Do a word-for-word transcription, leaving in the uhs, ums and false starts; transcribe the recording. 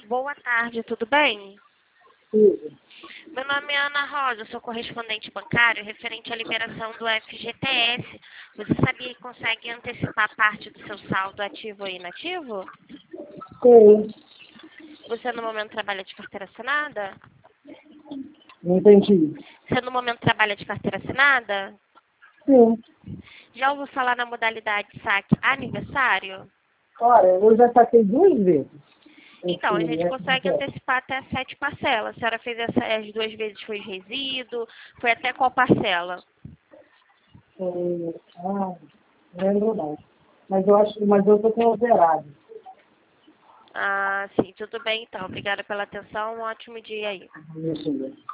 Boa tarde, tudo bem? Tudo. Meu nome é Ana Rosa, sou correspondente bancário referente à liberação do F G T S. Você sabia que consegue antecipar parte do seu saldo ativo ou inativo? Sei. Você no momento trabalha de carteira assinada? Não entendi. Você no momento trabalha de carteira assinada? Sim. Já ouviu falar na modalidade saque aniversário? Olha, eu já saquei duas vezes. Então, a Esse gente consegue F G T S. antecipar até sete parcelas. A senhora fez essa, as duas vezes, foi resíduo? Foi até qual parcela? É, ah, não lembro não. Mas eu acho, mas eu tô com o zerado. Ah, sim, tudo bem então. Obrigada pela atenção. Um ótimo dia aí. Deixa eu ver.